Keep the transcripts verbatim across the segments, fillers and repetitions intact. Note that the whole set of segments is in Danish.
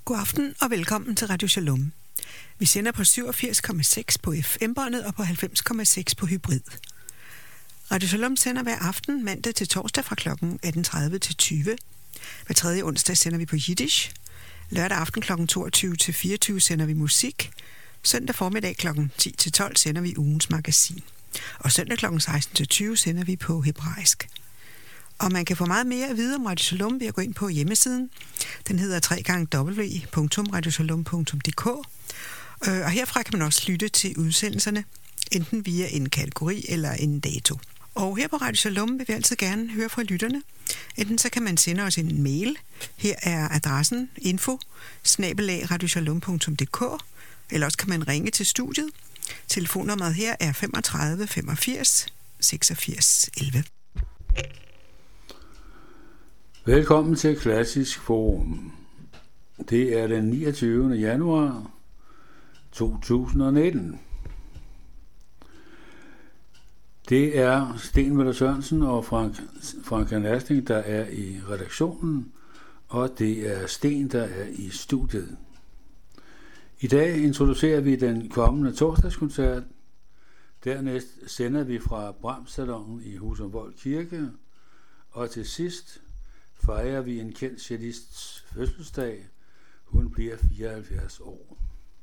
God aften og velkommen til Radio Shalom. Vi sender på syvogfirs komma seks på F M-båndet og på halvfems komma seks på hybrid. Radio Shalom sender hver aften mandag til torsdag fra klokken atten tredive til tyve. Hver tredje onsdag sender vi på Yiddish. Lørdag aften klokken toogtyve til fireogtyve sender vi musik. Søndag formiddag klokken ti til tolv sender vi ugens magasin. Og søndag klokken seksten til tyve sender vi på hebraisk. Og man kan få meget mere at vide om Radio Shalom ved at gå ind på hjemmesiden. Den hedder w w w punktum radio shalom punktum d k. Og herfra kan man også lytte til udsendelserne, enten via en kategori eller en dato. Og her på Radio Shalom vil vi altid gerne høre fra lytterne. Enten så kan man sende os en mail. Her er adressen info snabel-a radio shalom punktum d k. Eller også kan man ringe til studiet. Telefonnummeret her er femogtredive femogfirs seksogfirs elleve. Velkommen til Klassisk Forum. Det er den niogtyvende januar to tusind og nitten. Det er Sten Møller Sørensen og Frank, Frank Nasting, der er i redaktionen, og det er Sten, der er i studiet. I dag introducerer vi den kommende torsdagskoncert. Dernæst sender vi fra Brahms-salonen i Husumvold Kirke, og til sidst fejrer vi en kendt cellists fødselsdag. Hun bliver fireoghalvfjerds år.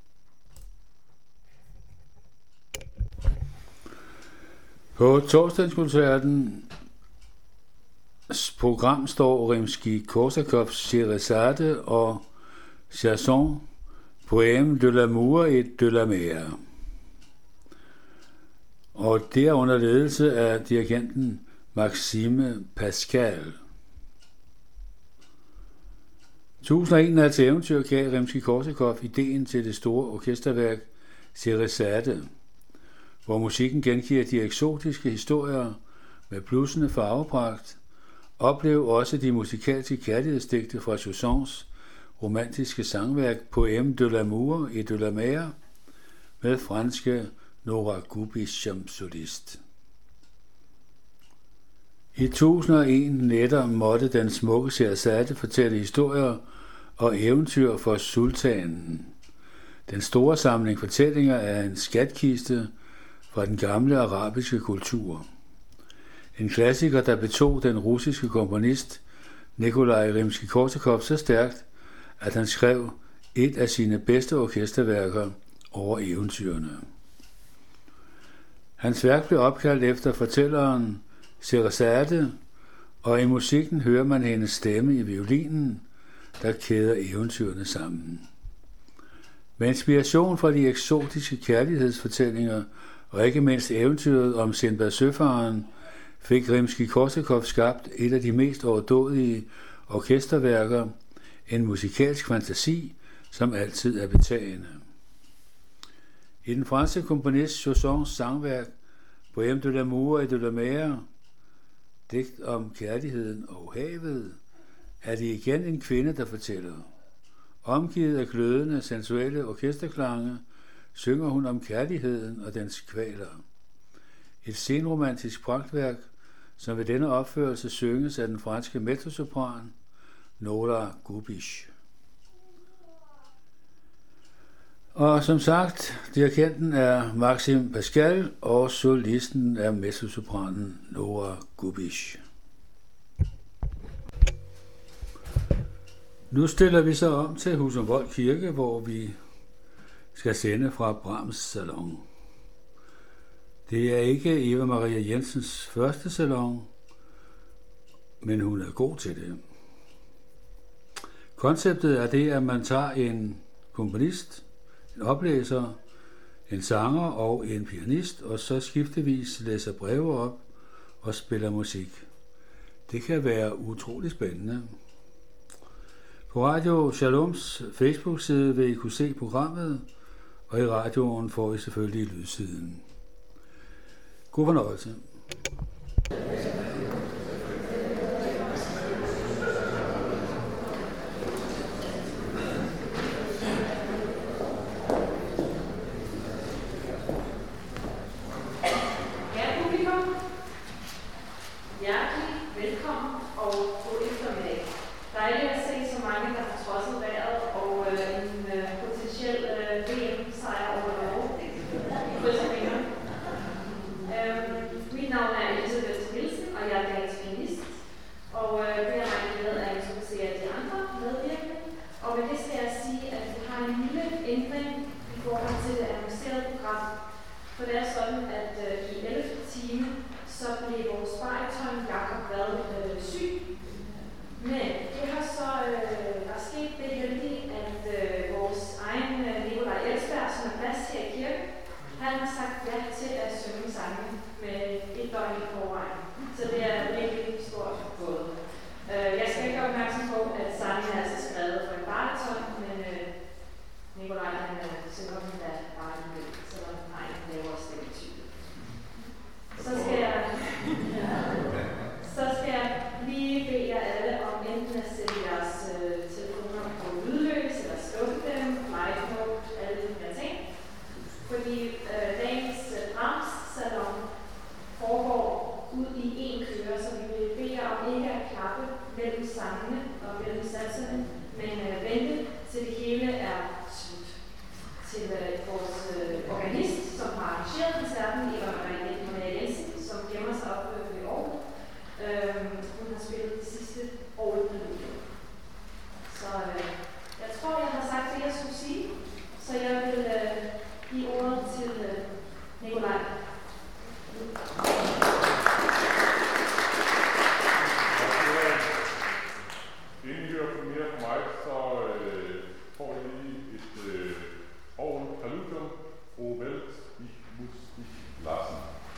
På torsdagskoncertens program står Rimskij-Korsakovs Sherazade og Chanson Poème de l'amour et de la mer. Og det er under ledelse af dirigenten Maxime Pascal. tusind og en Nats eventyr gav Rimskij-Korsakov ideen til det store orkesterværk Sherazade, hvor musikken gengiver de eksotiske historier med blussende farvepragt. Oplev også de musikalske kærlighedsdigte fra Chaussons romantiske sangværk Poème de l'amour et de la mer med franske Nora Gubish som solist. I tusind og en nætter måtte den smukke Sherazade fortælle historier og eventyr for sultanen. Den store samling fortællinger er en skatkiste fra den gamle arabiske kultur. En klassiker, der betog den russiske komponist Nikolaj Rimskij-Korsakov så stærkt, at han skrev et af sine bedste orkesterværker over eventyrene. Hans værk blev opkaldt efter fortælleren Sherazade, og i musikken hører man hendes stemme i violinen, der kæder eventyrene sammen. Med inspiration fra de eksotiske kærlighedsfortællinger, og ikke mindst eventyret om Sinbad Søfaren, fik Rimskij-Korsakov skabt et af de mest overdådige orkesterværker, en musikalsk fantasi, som altid er betagende. I den franske komponist Chaussons sangværk Poème de l'amour et de la mer, digt om kærligheden og havet, er det igen en kvinde, der fortæller. Omgivet af glødende, sensuelle orkesterklange, synger hun om kærligheden og dens kvaler. Et senromantisk pragtværk, som ved denne opførelse synges af den franske mezzosopran Nora Gubish. Og som sagt, dirigenten er Maxime Pascal, og solisten er mezzosopranen Nora Gubish. Nu stiller vi så om til Husumvold Kirke, hvor vi skal sende fra Brahms salon. Det er ikke Eva Maria Jensens første salon, men hun er god til det. Konceptet er det, at man tager en komponist, en oplæser, en sanger og en pianist, og så skiftevis læser breve op og spiller musik. Det kan være utrolig spændende. På Radio Shaloms Facebook-side vil I kunne se programmet, og i radioen får I selvfølgelig lydsiden. God fornøjelse. Velkommen og god eftermiddag. Dejligt at se så mange, der har trodset vejret og øh, Så det er virkelig stort både. Uh, jeg skal ikke gøre opmærksom på, at sangen er altså skrevet for en bariton, men uh, Nikolaj han uh, synger den da bare en del, selvom han har en lavere stemmetype. Så skal jeg, ja, så skal jeg lige bede jer alle om enten at sætte jeres uh, telefoner på lydløs, eller slukke dem, flight mode, alle de her ting. Fordi uh, dagens uh, Brahms-salon foregår ud i en køre, så vi vil bede jer om ikke at klappe mellem sangene og mellem satserne, men uh, vente til det hele er slut. Til uh, vores uh, organist, som har arrangeret koncerten, Eva Maria Jensen, som gemmer sig op uh, ved år. Uh, hun har spillet det sidste år i minutter. Så uh, jeg tror, jeg har sagt det, jeg skulle sige, så jeg vil uh, give ordet til uh, Nikolaj. Inden I hører mere fra mig, så øh, får I lige et øh, Orgel Præludium, O Welt, ich muss dich lassen.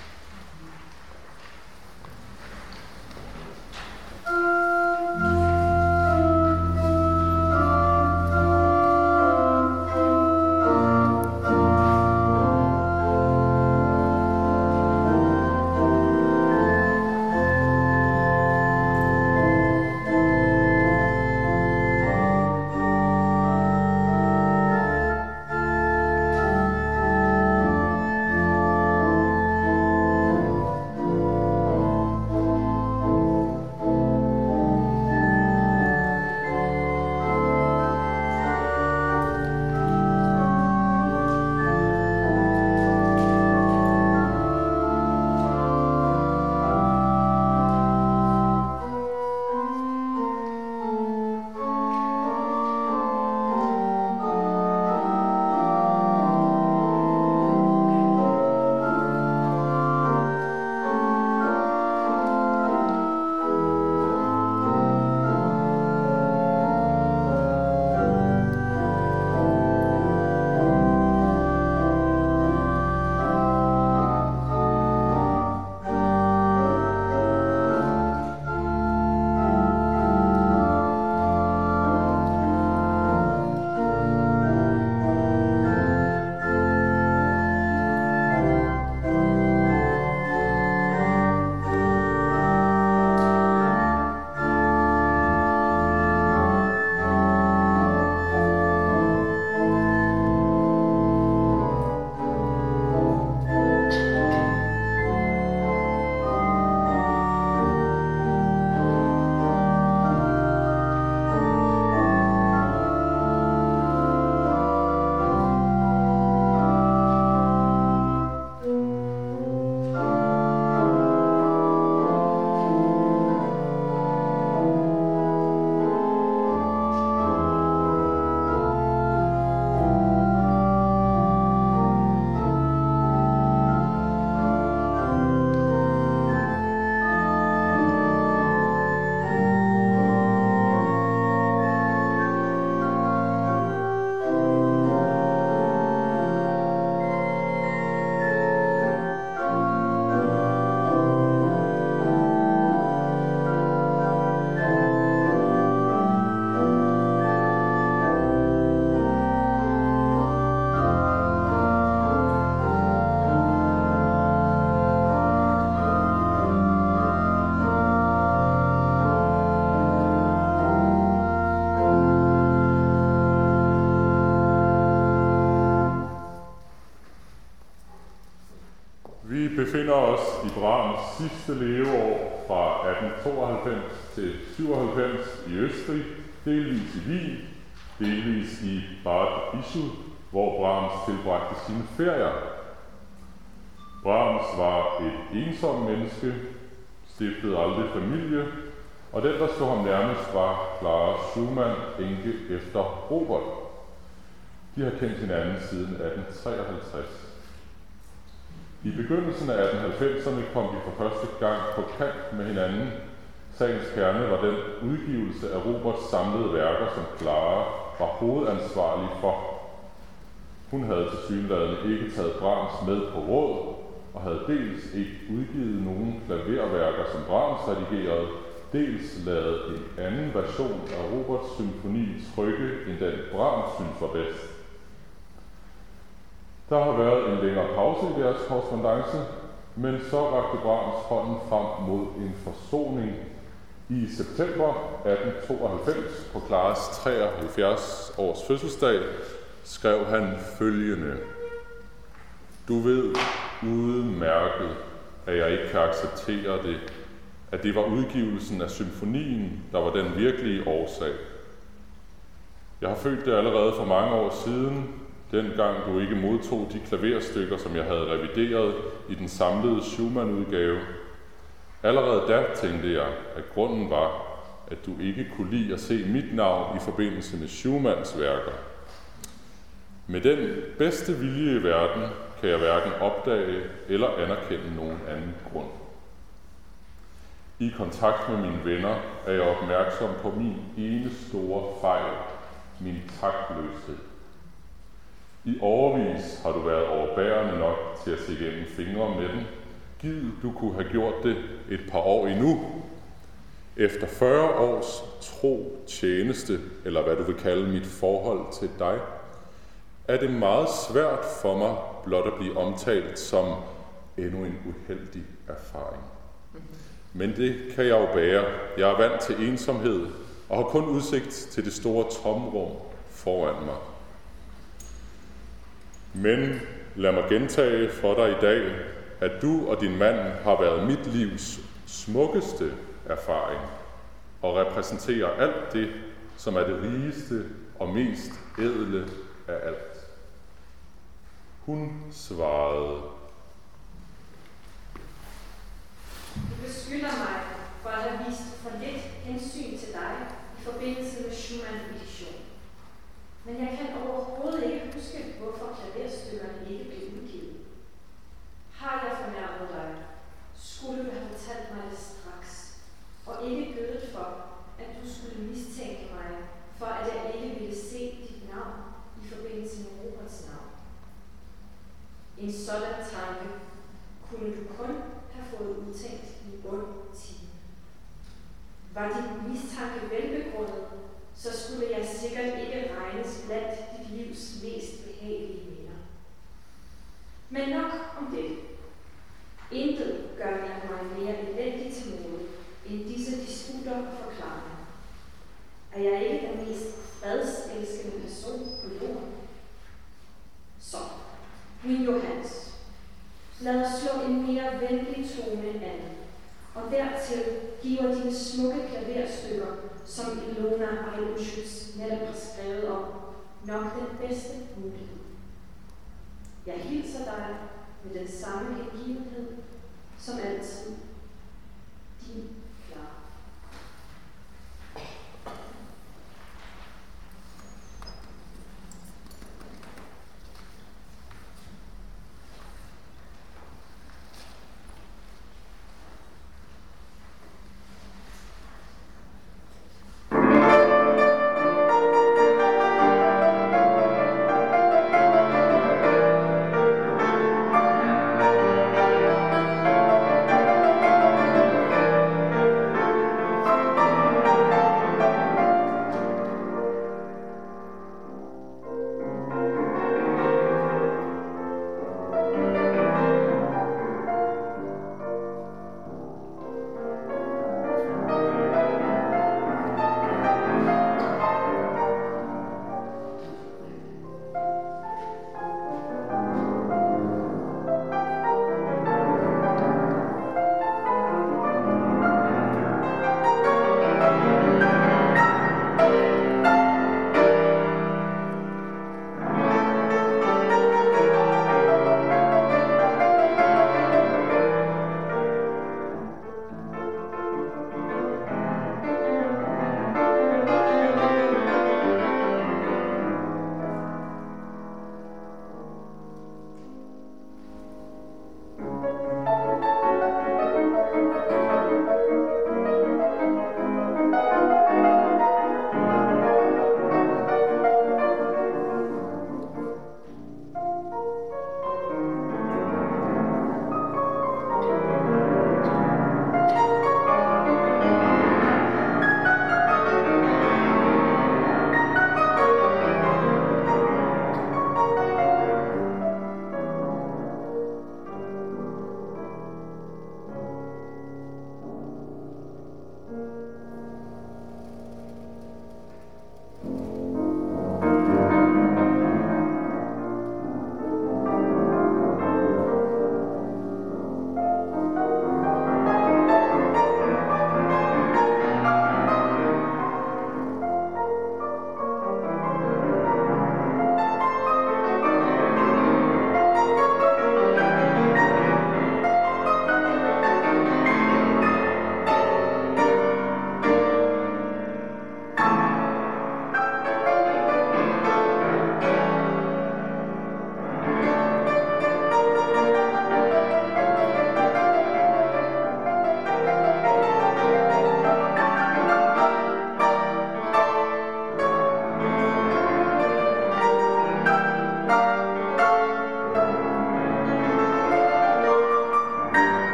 Vi befinder os i Brahms sidste leveår fra atten tooghalvfems til syvoghalvfems i Østrig, delvis i Wien, delvis i Bad Ischl, hvor Brahms tilbragte sine ferier. Brahms var et ensom menneske, stiftede aldrig familie, og den, der stod ham nærmest, var Clara Schumann, enke efter Robert. De har kendt hinanden siden atten treoghalvtreds. I begyndelsen af atten halvfemserne kom de for første gang på kant med hinanden. Sagens kerne var den udgivelse af Roberts samlede værker, som Clara var hovedansvarlig for. Hun havde tilsyneladende ikke taget Brahms med på råd, og havde dels ikke udgivet nogen klaverværker, som Brahms redigerede, dels lavet en anden version af Roberts symfoni trykke, end den Brahms synes var bedst. Der har været en længere pause i deres korrespondance, men så rakte Brahms hånden frem mod en forsoning. I september atten tooghalvfems, på Claras treoghalvfjerds års fødselsdag, skrev han følgende: Du ved udmærket, at jeg ikke kan acceptere det, at det var udgivelsen af symfonien, der var den virkelige årsag. Jeg har følt det allerede for mange år siden, dengang du ikke modtog de klaverstykker, som jeg havde revideret i den samlede Schumann-udgave. Allerede da tænkte jeg, at grunden var, at du ikke kunne lide at se mit navn i forbindelse med Schumanns værker. Med den bedste vilje i verden kan jeg hverken opdage eller anerkende nogen anden grund. I kontakt med mine venner er jeg opmærksom på min ene store fejl, min taktløshed. I årevis har du været overbærende nok til at se gennem fingre med den. Gid du kunne have gjort det et par år endnu. Efter fyrre års tro tjeneste, eller hvad du vil kalde mit forhold til dig, er det meget svært for mig blot at blive omtalt som endnu en uheldig erfaring. Men det kan jeg jo bære. Jeg er vant til ensomhed og har kun udsigt til det store tomrum foran mig. Men lad mig gentage for dig i dag, at du og din mand har været mit livs smukkeste erfaring og repræsenterer alt det, som er det rigeste og mest ædle af alt. Hun svarede: Du beskylder mig for at have vist for lidt hensyn til dig i forbindelse med Schumann-edition. Men jeg kan overhovedet ikke huske, hvorfor klaverstykkerne ikke blev udgivet. Har jeg fornærmet dig, skulle du have fortalt mig det straks, og ikke gødet for, at du skulle mistænke mig, for at jeg ikke ville se dit navn i forbindelse med Roberts navn. En sådan tanke kunne du kun have fået udtænkt i ond time. Var din mistanke velbegrundet, så skulle jeg sikkert ikke regnes blandt dit livs mest behagelige minder. Men nok om det. Intet gør jeg mig mere elendig til mode, end disse disputter og forklaringer. Er jeg ikke den mest fredselskende person på jorden? Så, min Johannes, lad os slå en mere venlig tone an, og dertil giver dine smukke klaverstykker, som Ilona Eilenschütz netop har skrevet om, nok den bedste mulighed. Jeg hilser dig med den samme hengivenhed som altid. Din Clara. Thank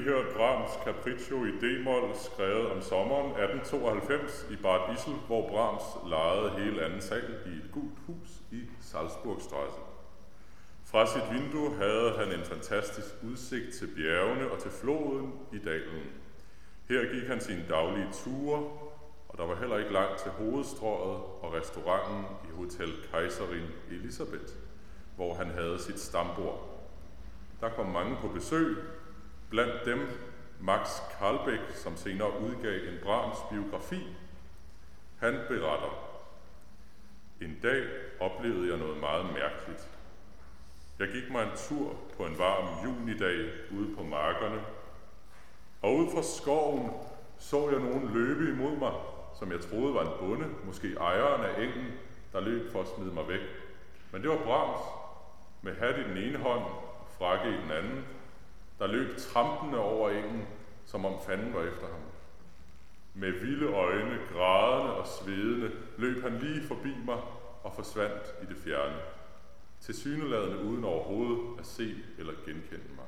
hørt Brahms Capriccio i D-mol, skrevet om sommeren atten tooghalvfems i Bad Issel, hvor Brahms lejede hele anden sal i et gult hus i Salzburgstrasse. Fra sit vindue havde han en fantastisk udsigt til bjergene og til floden i dalen. Her gik han sine daglige ture, og der var heller ikke langt til hovedstrøget og restauranten i Hotel Kaiserin Elisabeth, hvor han havde sit stambord. Der kom mange på besøg, blandt dem Max Karlbeck, som senere udgav en Brahms biografi. Han beretter: En dag oplevede jeg noget meget mærkeligt. Jeg gik mig en tur på en varm junidag ude på markerne, og ud fra skoven så jeg nogen løbe imod mig, som jeg troede var en bonde, måske ejeren af engen, der løb for at smide mig væk. Men det var Brahms, med hat i den ene hånd og frakke i den anden, der løb trampende over engen, som om fanden var efter ham. Med vilde øjne, grædende og svedende, løb han lige forbi mig og forsvandt i det fjerne, tilsyneladende uden overhovedet at se eller genkende mig.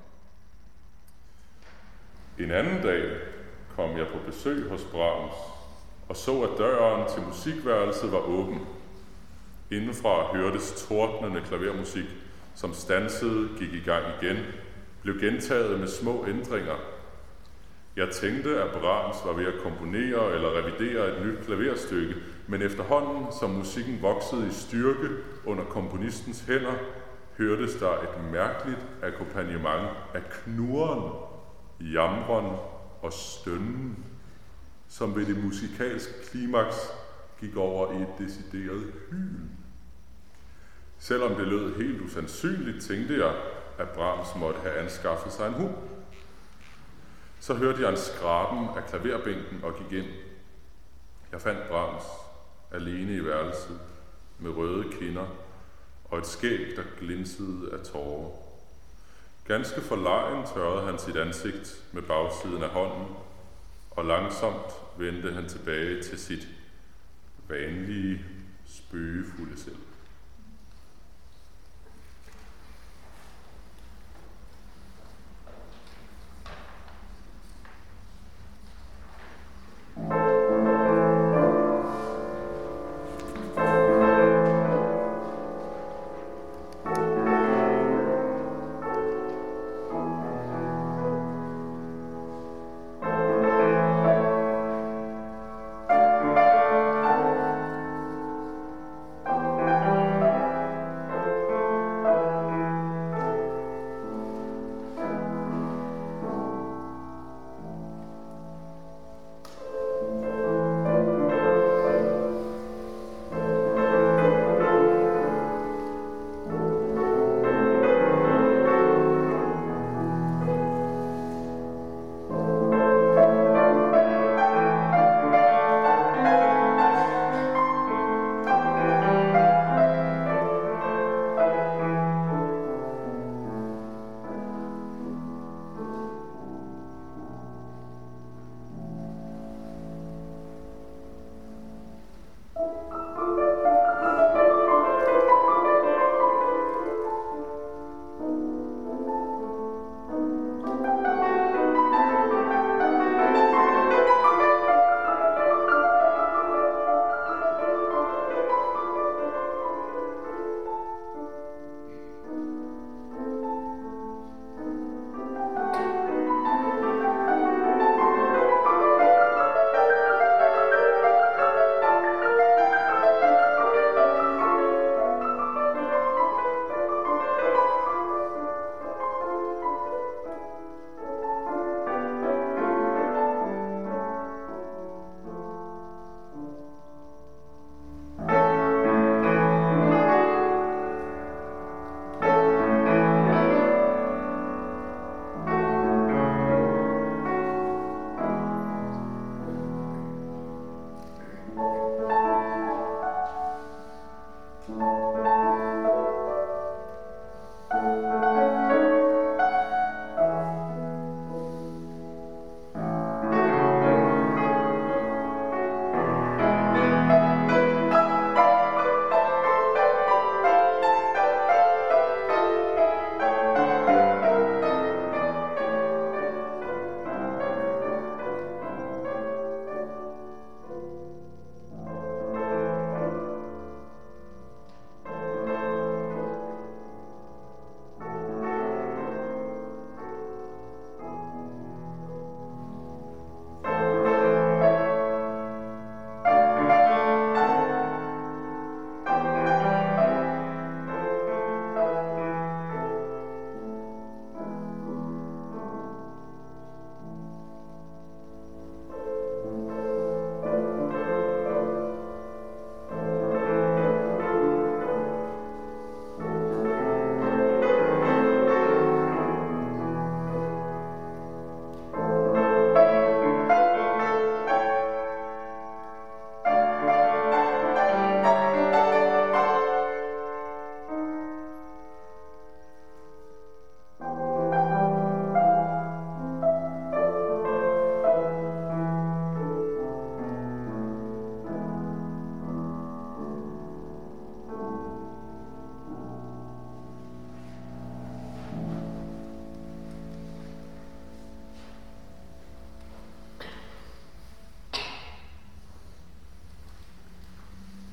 En anden dag kom jeg på besøg hos Brahms og så, at døren til musikværelset var åben. Indenfra hørtes tordnende klavermusik, som stansede, gik i gang igen, blev gentaget med små ændringer. Jeg tænkte, at Brahms var ved at komponere eller revidere et nyt klaverstykke, men efterhånden, som musikken voksede i styrke under komponistens hænder, hørtes der et mærkeligt akkompagnement af knurren, jamren og stønnen, som ved det musikalske klimaks gik over i et decideret hyl. Selvom det lød helt usandsynligt, tænkte jeg, at Brahms måtte have anskaffet sig en hund. Så hørte jeg en skraben af klaverbænken og gik ind. Jeg fandt Brahms alene i værelset med røde kinder og et skæg, der glinsede af tårer. Ganske forlegen tørrede han sit ansigt med bagsiden af hånden, og langsomt vendte han tilbage til sit vanlige, spøgefulde selv.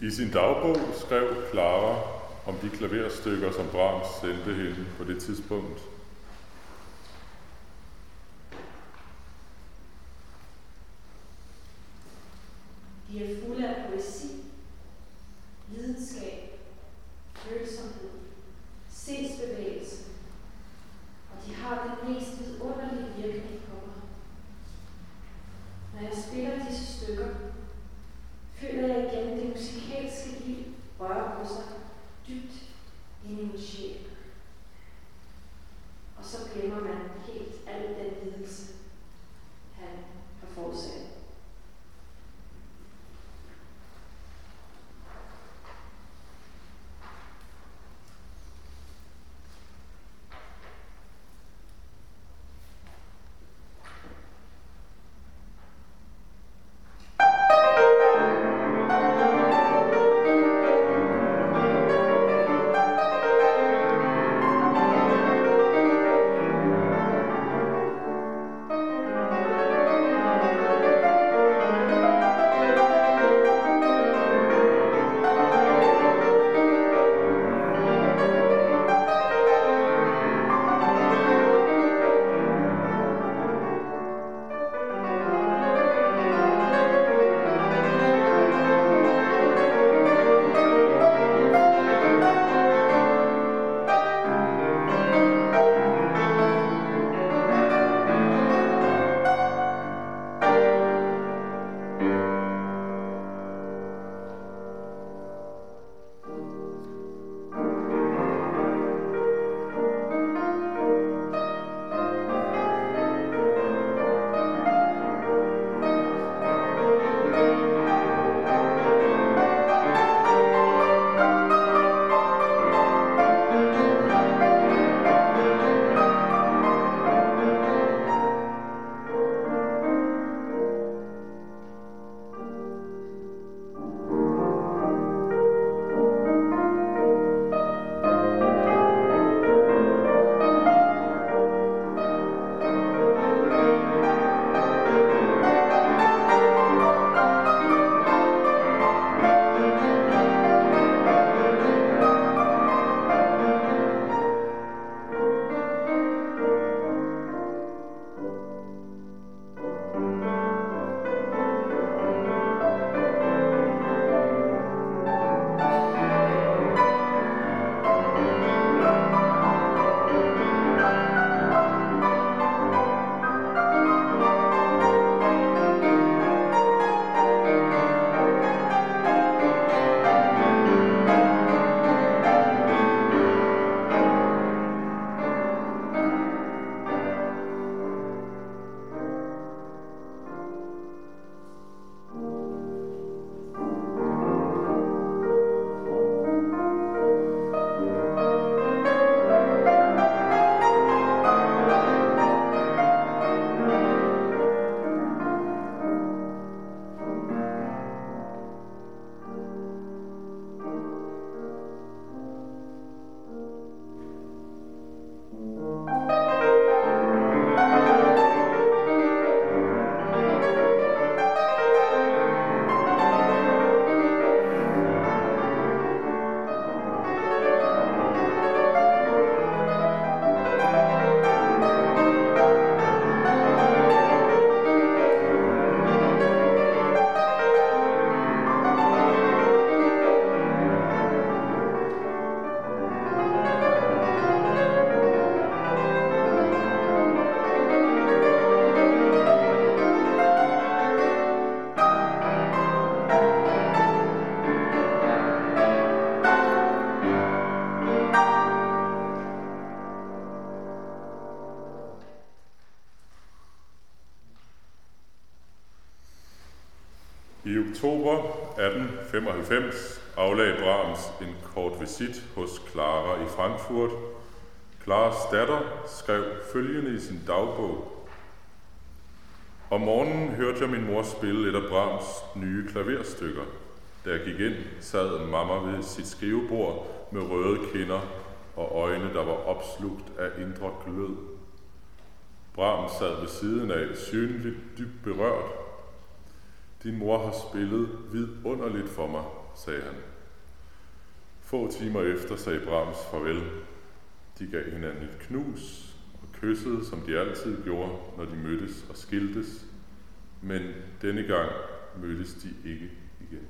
I sin dagbog skrev Clara om de klaverstykker, som Brahms sendte hende på det tidspunkt. De er fulde af poesi, lidenskab, følsomhed, sindsbevægelse, og de har den mest vidunderlige virkning på mig. Når jeg spiller disse stykker, føler jeg igen det musikalske liv røre på sig dybt ind i min sjæl. Og så glemmer man helt al den lidelse, han har forårsaget. I oktober atten femoghalvfems aflagde Brahms en kort visit hos Clara i Frankfurt. Claras datter skrev følgende i sin dagbog. Om morgenen hørte jeg min mor spille et af Brahms nye klaverstykker. Da jeg gik ind, sad mamma ved sit skrivebord med røde kinder og øjne, der var opslugt af indre glød. Brahms sad ved siden af, synligt dybt berørt. Din mor har spillet vidunderligt for mig, sagde han. Få timer efter sagde Brahms farvel. De gav hinanden et knus og kyssede, som de altid gjorde, når de mødtes og skiltes, men denne gang mødtes de ikke igen.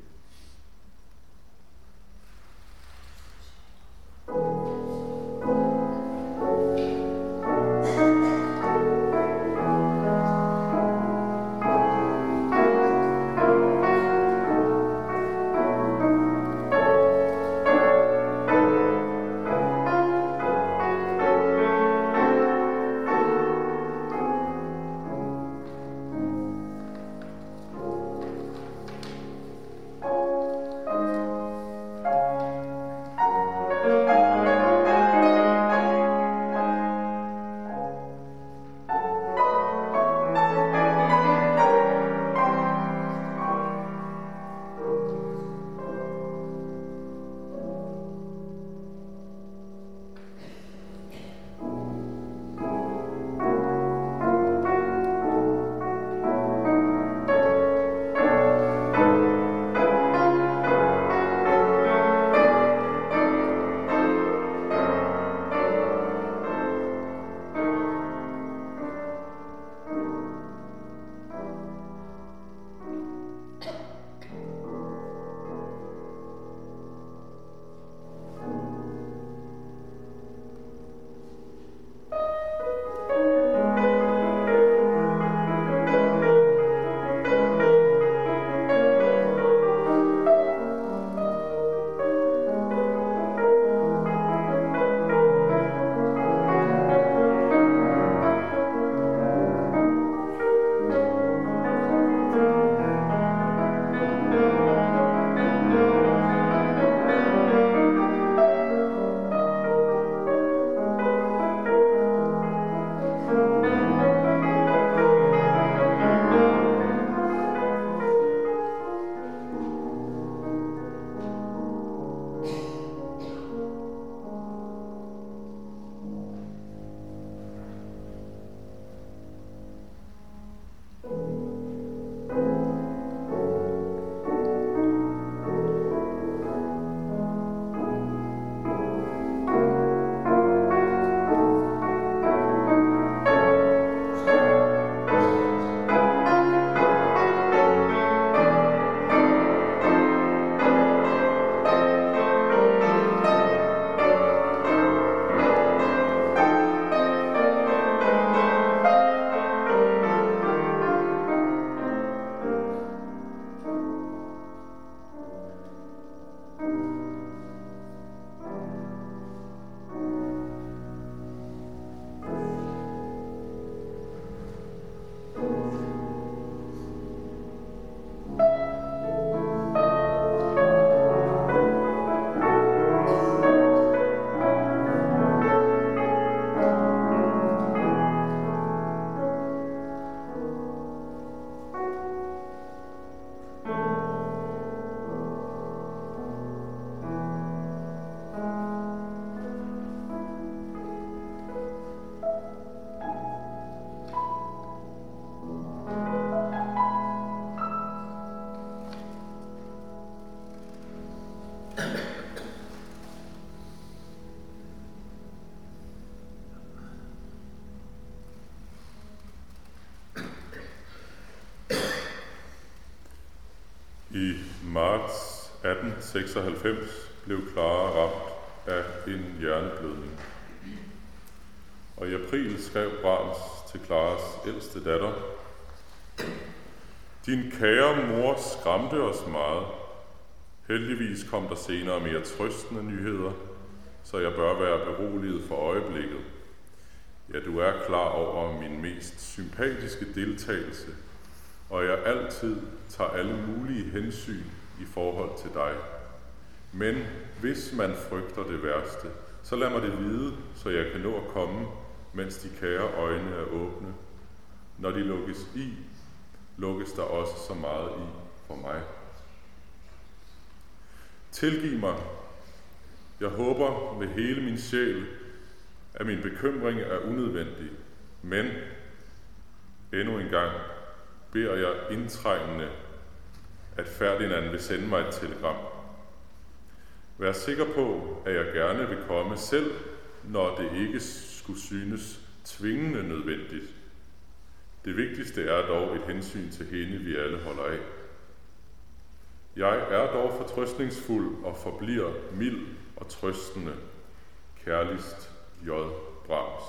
I marts atten seksoghalvfems blev Clara ramt af en hjerneblødning. Og i april skrev Brahms til Claras ældste datter: Din kære mor skræmte os meget. Heldigvis kom der senere mere trøstende nyheder, så jeg bør være beroliget for øjeblikket. Ja, du er klar over min mest sympatiske deltagelse, og jeg altid tager alle mulige hensyn i forhold til dig. Men hvis man frygter det værste, så lad mig det vide, så jeg kan nå at komme, mens de kære øjne er åbne. Når de lukkes i, lukkes der også så meget i for mig. Tilgiv mig. Jeg håber med hele min sjæl, at min bekymring er unødvendig, men endnu en gang beder jeg indtrængende, at Ferdinand vil sende mig et telegram. Vær sikker på, at jeg gerne vil komme selv, når det ikke skulle synes tvingende nødvendigt. Det vigtigste er dog et hensyn til hende, vi alle holder af. Jeg er dog fortrøstningsfuld og forbliver mild og trøstende. Kærligst J. Brahms.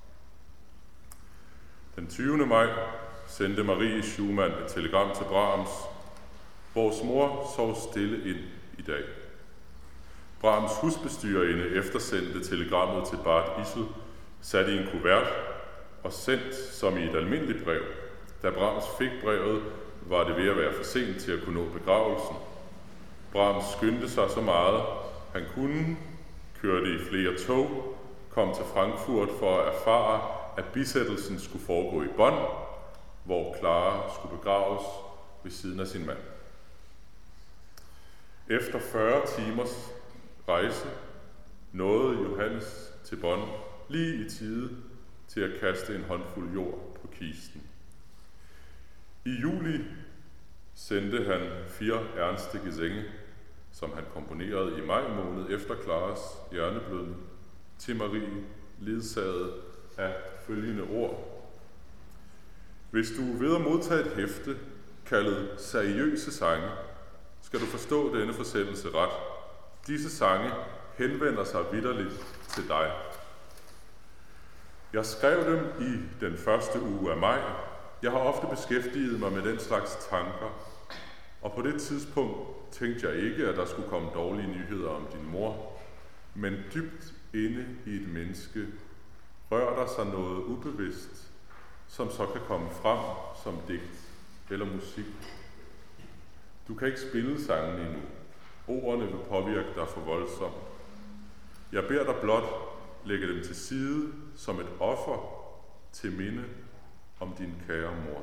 Den tyvende maj sendte Marie Schumann et telegram til Brahms. Vores mor sov stille ind i dag. Brahms husbestyrerinde eftersendte telegrammet til Bart Issel, sat i en kuvert og sendt som i et almindeligt brev. Da Brahms fik brevet, var det ved at være for sent til at kunne nå begravelsen. Brahms skyndte sig så meget, han kunne, kørte i flere tog, kom til Frankfurt for at erfare, at bisættelsen skulle foregå i Bonn, hvor Clara skulle begraves ved siden af sin mand. Efter fyrre timers rejse nåede Johannes til Bonn lige i tide til at kaste en håndfuld jord på kisten. I juli sendte han fire ernste gesänge, som han komponerede i maj måned efter Claras hjerneblødning, til Marie, ledsaget af følgende ord. Hvis du er ved at modtage et hæfte, kaldet seriøse sange, skal du forstå denne forsendelse ret. Disse sange henvender sig vitterligt til dig. Jeg skrev dem i den første uge af maj. Jeg har ofte beskæftiget mig med den slags tanker, og på det tidspunkt tænkte jeg ikke, at der skulle komme dårlige nyheder om din mor, men dybt inde i et menneske rører der sig noget ubevidst, som så kan komme frem som digt eller musik. Du kan ikke spille sangen endnu. Ordene vil påvirke dig for voldsomt. Jeg beder dig blot lægge dem til side som et offer til minde om din kære mor.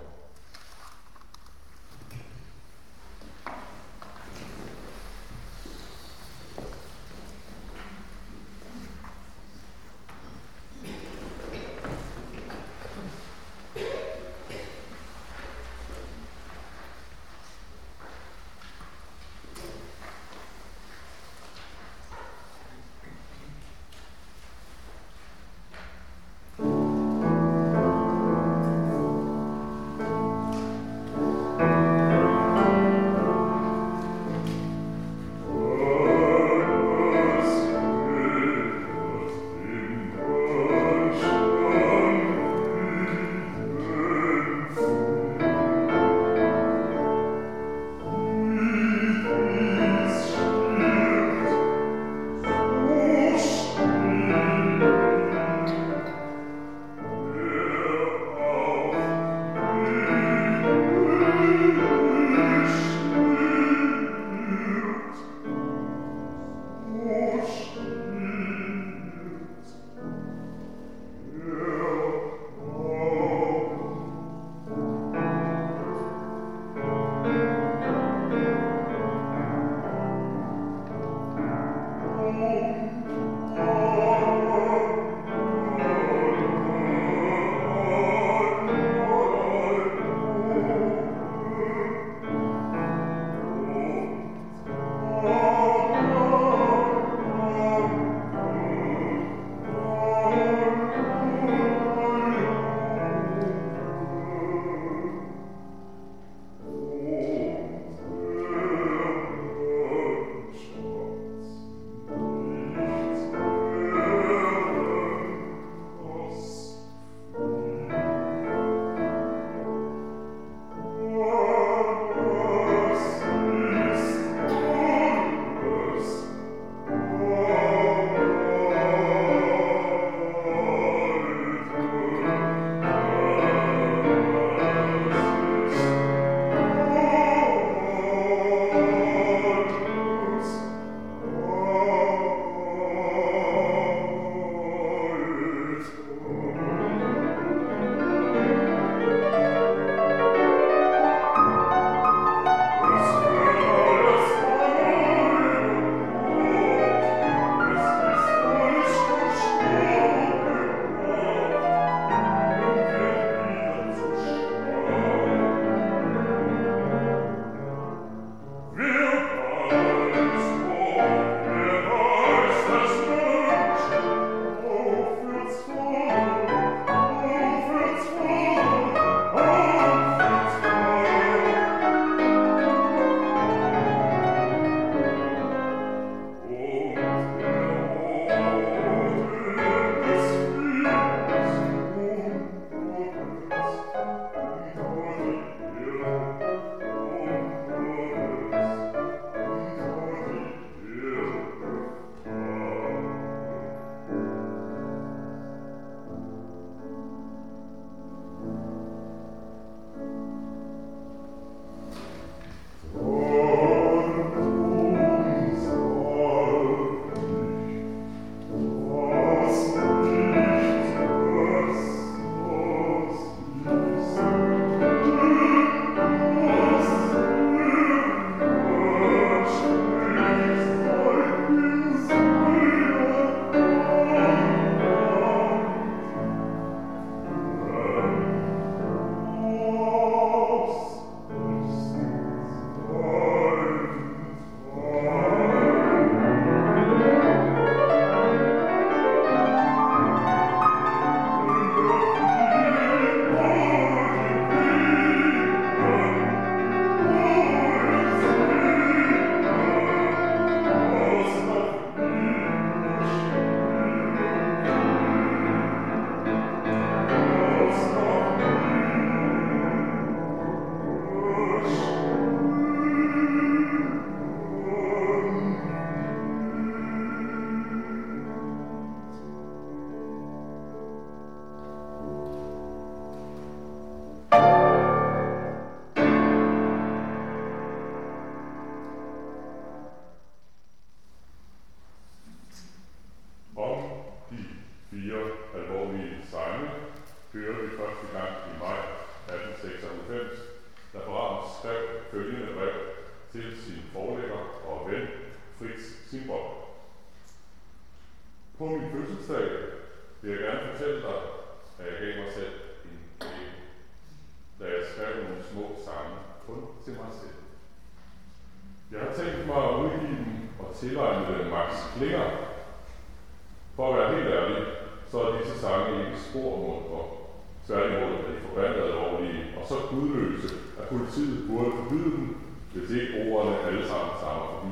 klinger. For at være helt ærlig, så er disse sange ikke spor muntre. Tværtimod er de forbandet alvorlige og så gudløse, at politiet burde forbyde dem, hvis ikke ordene alle sammen stammer forbi.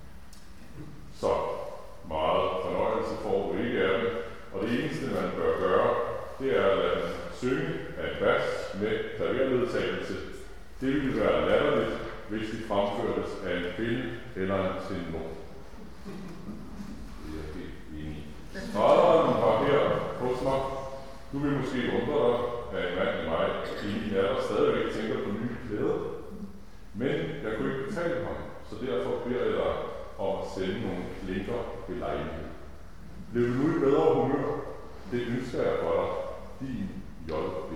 Så meget fornøjelse får du ikke af dem, og det eneste man bør gøre, det er at lade dem synge af et vers med klaverledsagelse. Det ville være latterligt, hvis de fremførtes af en kvinde eller en tenor. Det er helt enig. Faderen var her hos mig. Du vil måske undre dig, at en mand i mig i min alder stadigvæk tænker på nye klæder. Men jeg kunne ikke betale ham, så derfor beder jeg dig om at sende nogle klinker ved lejlighed. Blev du nu i bedre humør? Det ønsker jeg for dig. Din J B.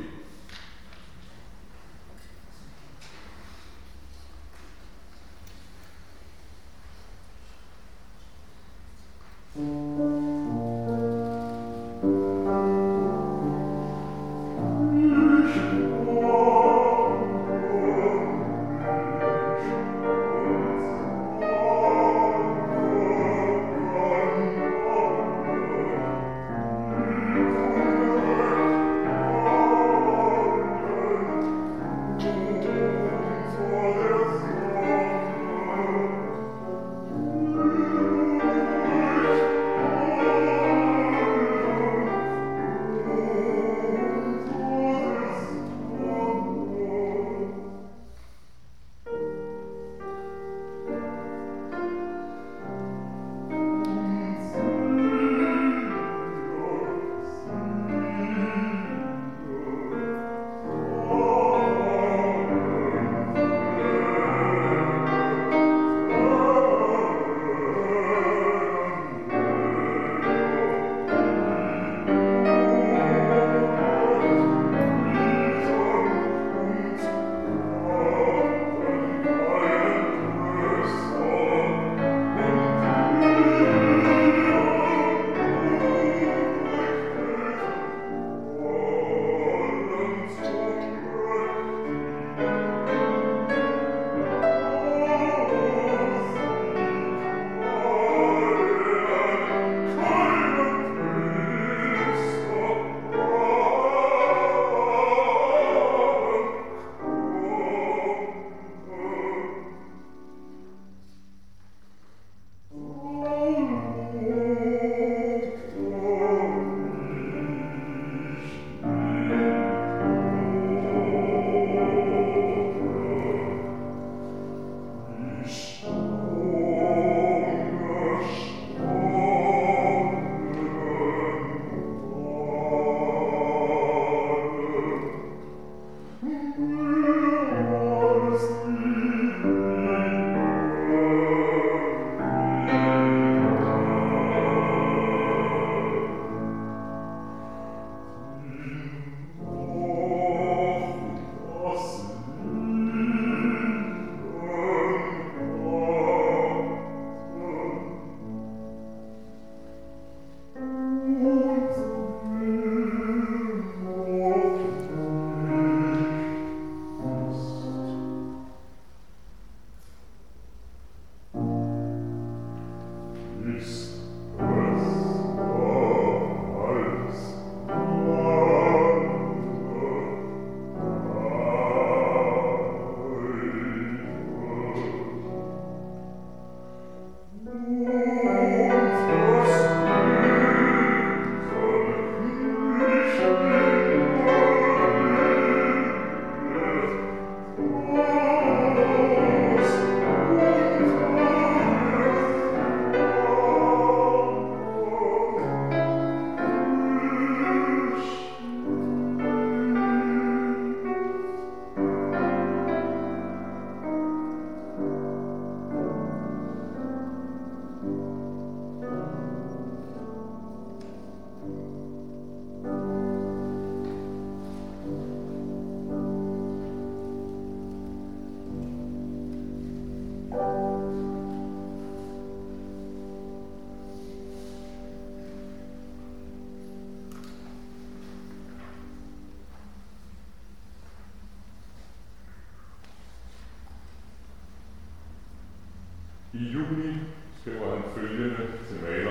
I juni skriver han følgende til maleren.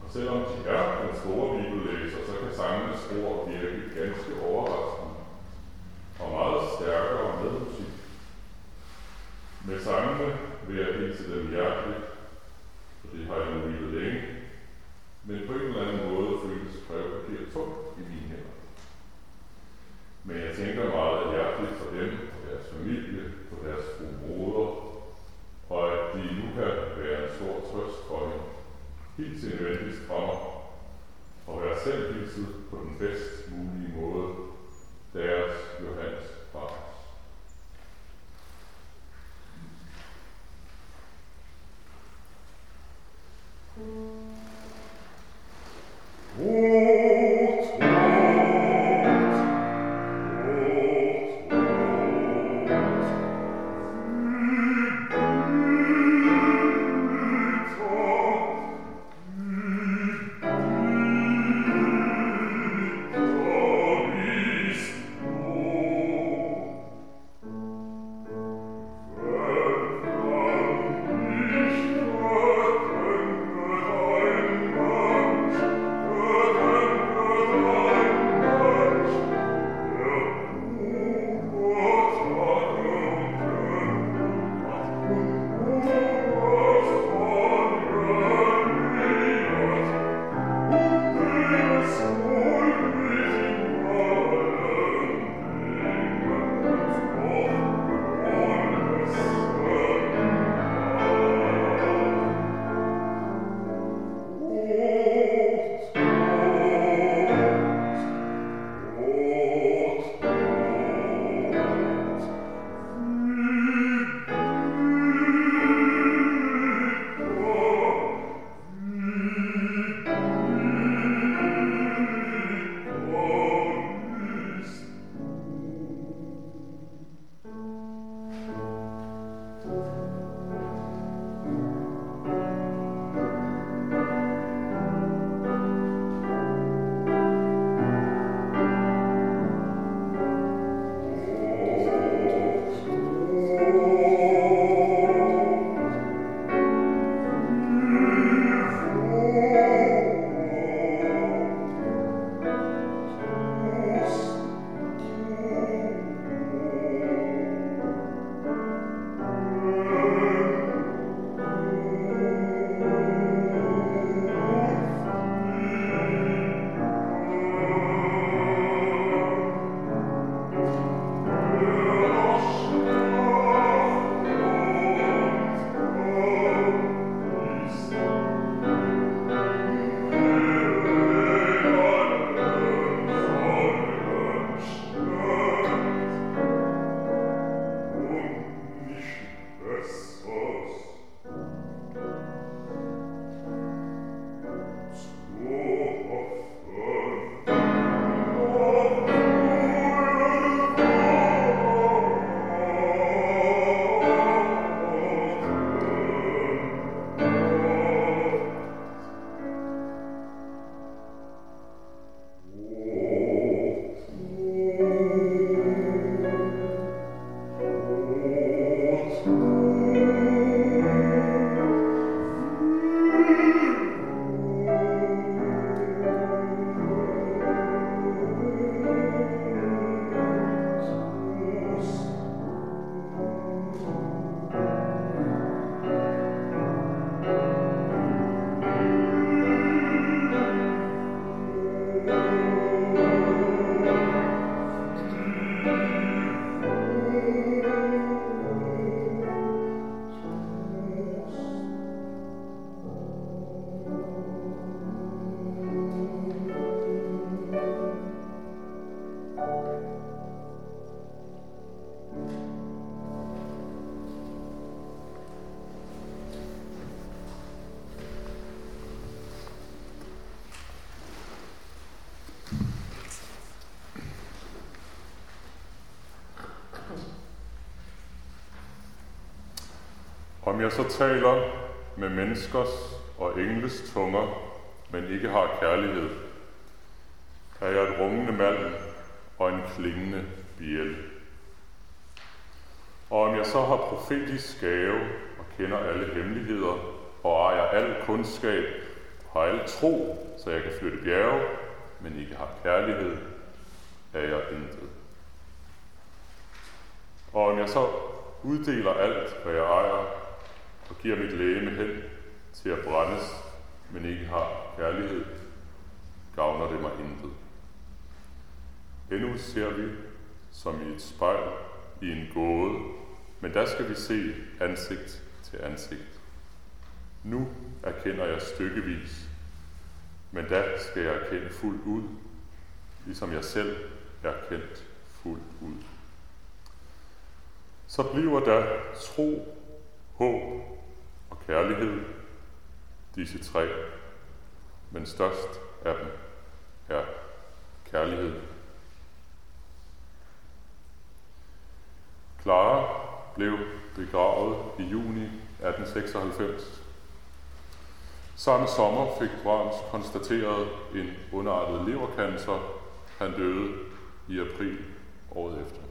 Og selvom de er den store bibellæser, så kan sangenes ord virke ganske overraskende og meget stærkere med musik. Med sangene vil jeg hilse dem hjerteligt, for det har jeg nu vildt længe, men på en eller anden måde føles brevpapir tungt i mine hænder. Men jeg tænker meget hjerteligt for dem, på deres familie, på deres frumoder, og at de nu kan være en stor trøst for dem. Helt indvendigst fra mig, og være selv hilset på den bedst mulige måde, deres Johannes Bachs. Om jeg så taler med menneskers og engles tunger, men ikke har kærlighed, er jeg et rungende malm og en klingende bjælde. Og om jeg så har profetisk gave og kender alle hemmeligheder og ejer al kundskab Har alle tro, så jeg kan flytte bjerge, men ikke har kærlighed, er jeg intet. Og om jeg så uddeler alt, hvad jeg ejer, og giver mit legeme hen til at brændes, men ikke har kærlighed, gavner det mig intet. Endnu ser vi, som i et spejl, i en gåde, men der skal vi se ansigt til ansigt. Nu erkender jeg stykkevis, men da skal jeg erkende fuldt ud, ligesom jeg selv er kendt fuldt ud. Så bliver der tro, håb og kærlighed, disse tre, men størst af dem er kærlighed. Clara blev begravet i juni atten seksoghalvfems. Samme sommer fik Brahms konstateret en ondartet levercancer. Han døde i april året efter.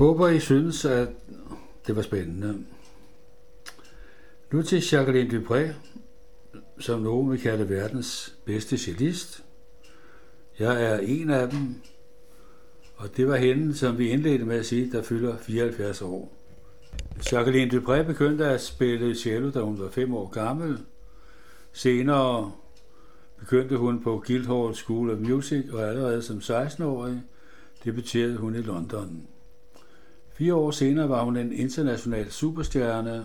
håber, I synes, at det var spændende. Nu til Jacqueline Dupré, som nogen vil kalde verdens bedste cellist. Jeg er en af dem, og det var hende, som vi indledte med at sige, der fylder fireoghalvfjerds år. Jacqueline Dupré begyndte at spille cello, da hun var fem år gammel. Senere begyndte hun på Guildhall School of Music, og allerede som seksten-årig debuterede hun i London. Fire år senere var hun en international superstjerne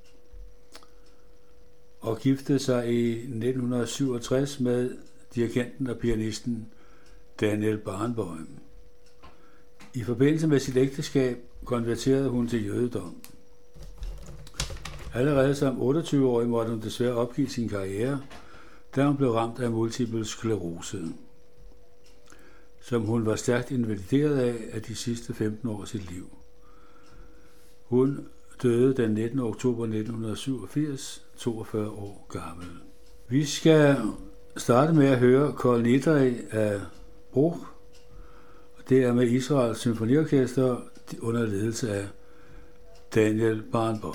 og giftede sig i nitten syvogtres med dirigenten og pianisten Daniel Barenboim. I forbindelse med sit ægteskab konverterede hun til jødedom. Allerede som otteogtyve-årig måtte hun desværre opgive sin karriere, da hun blev ramt af multiple sklerose, som hun var stærkt invalideret af af de sidste femten år af sit liv. Hun døde den nittende oktober nitten syvogfirs, toogfyrre år gammel. Vi skal starte med at høre Kol Nidre af Bruch. Det er med Israels Symfoniorkester under ledelse af Daniel Barenboim.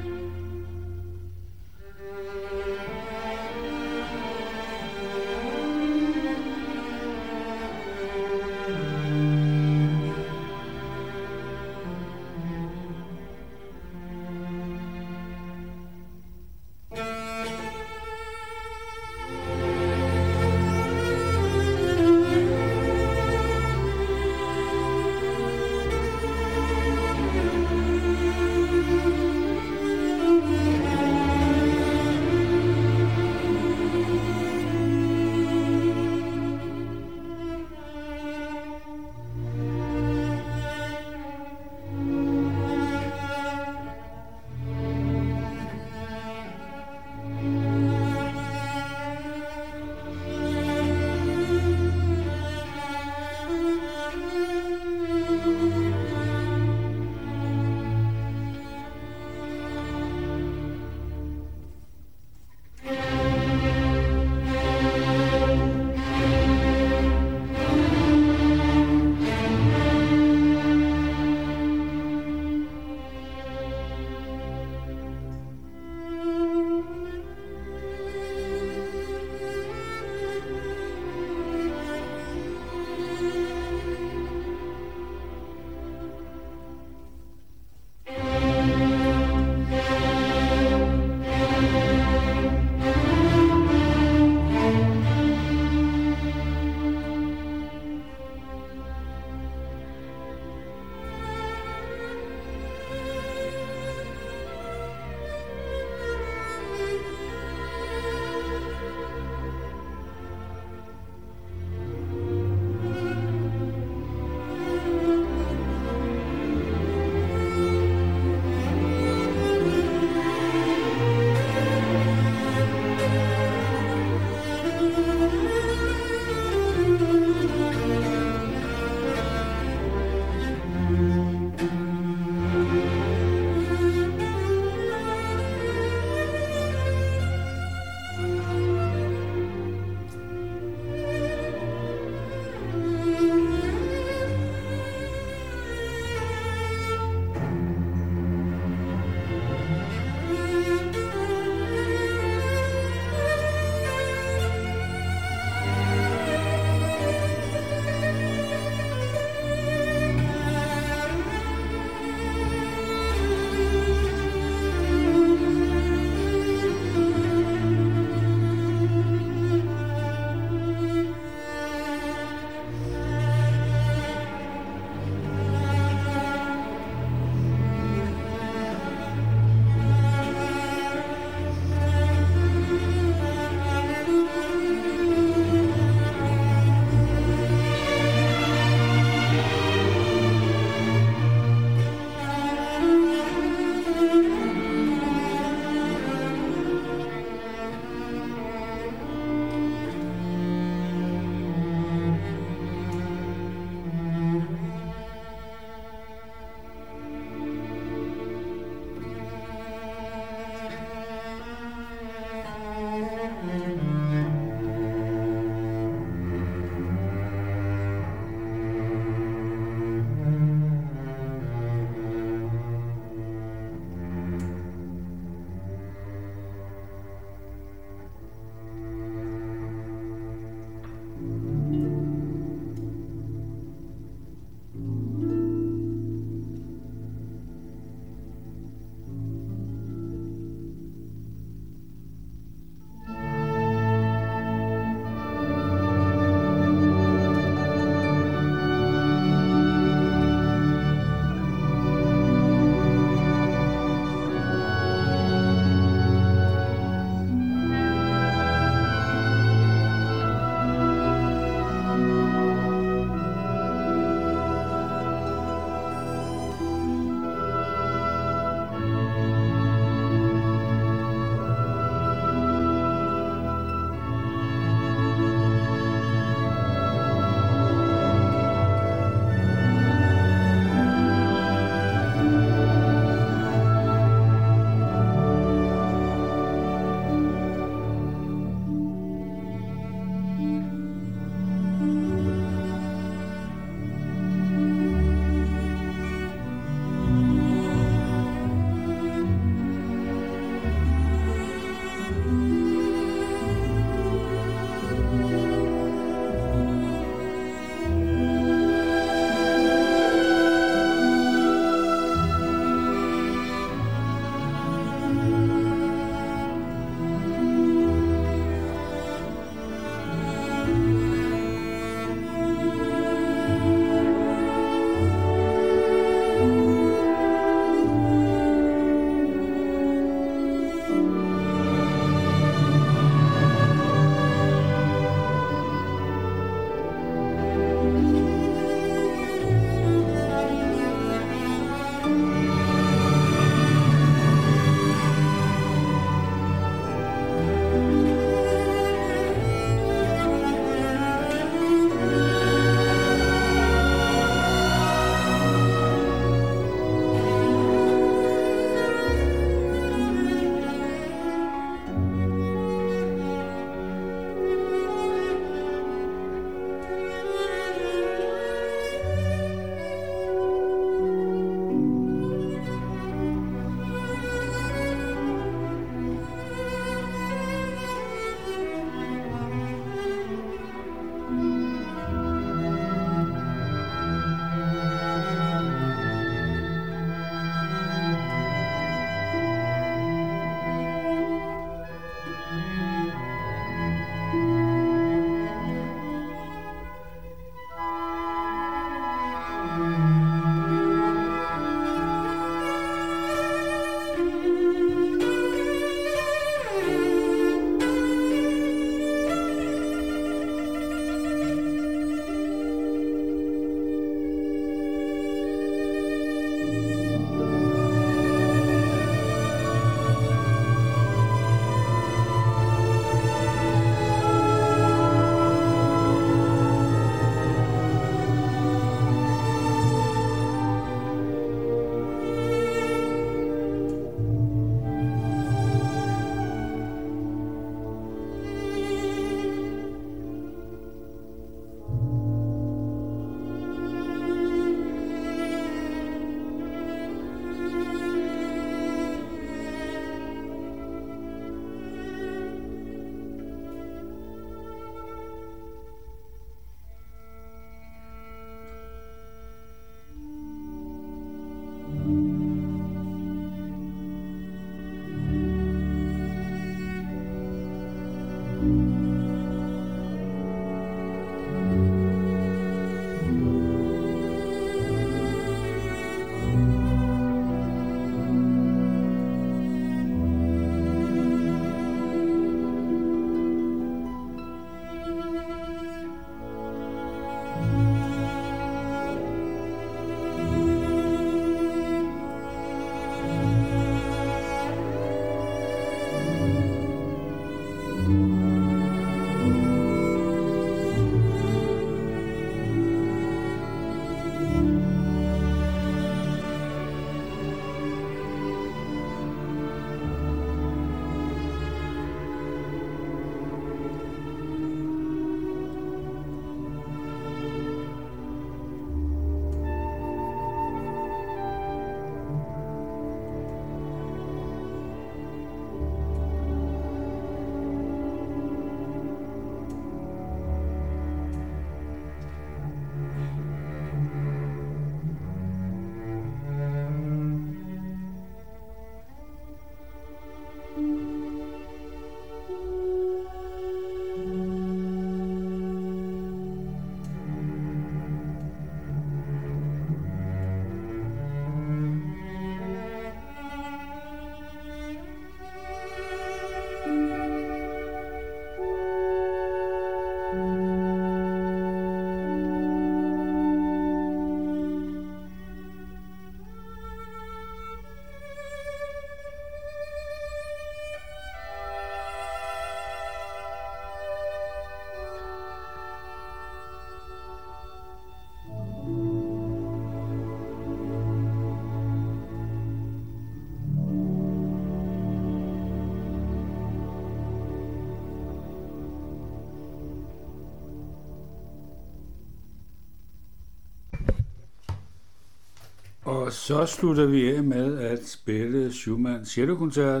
Og så slutter vi af med at spille Schumanns cellokoncert.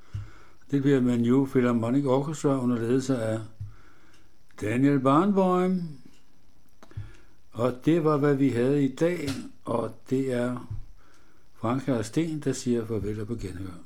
Det bliver med New Philharmonic Orchestra under ledelse af Daniel Barenboim. Og det var, hvad vi havde i dag, og det er Frank og Sten, der siger farvel og på genhør.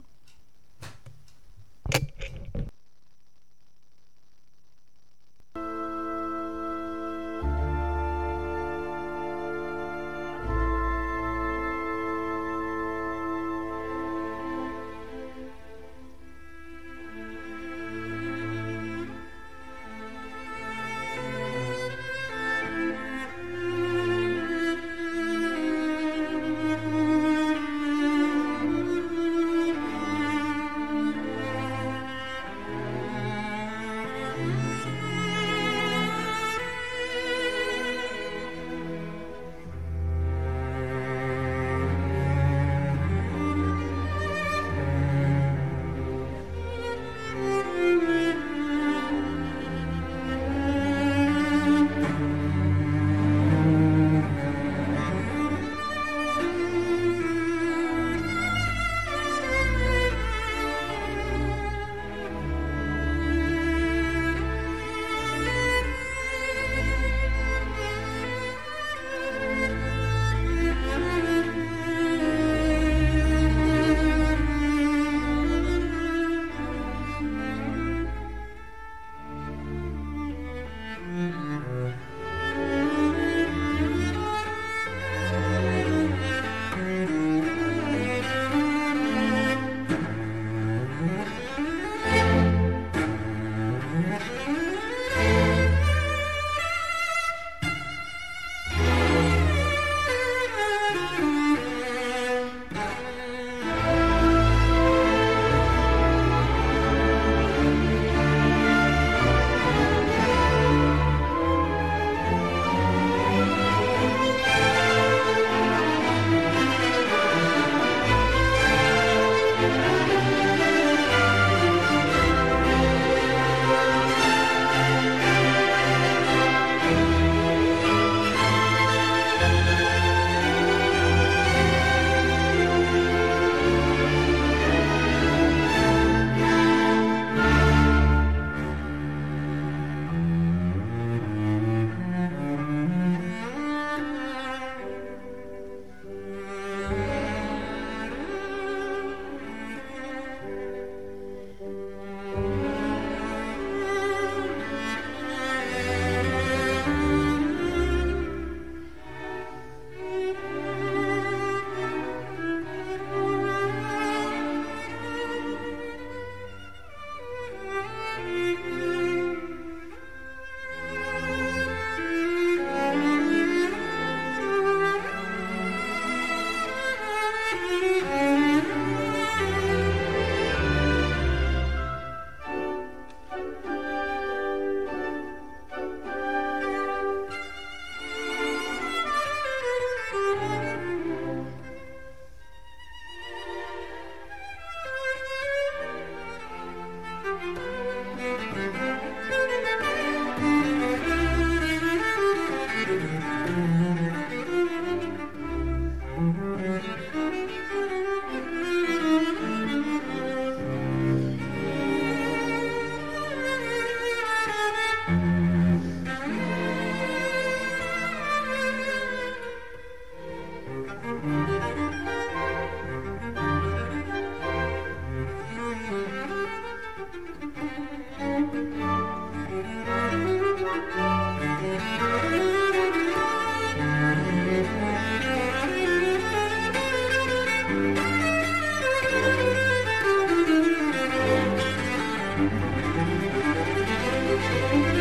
Thank you.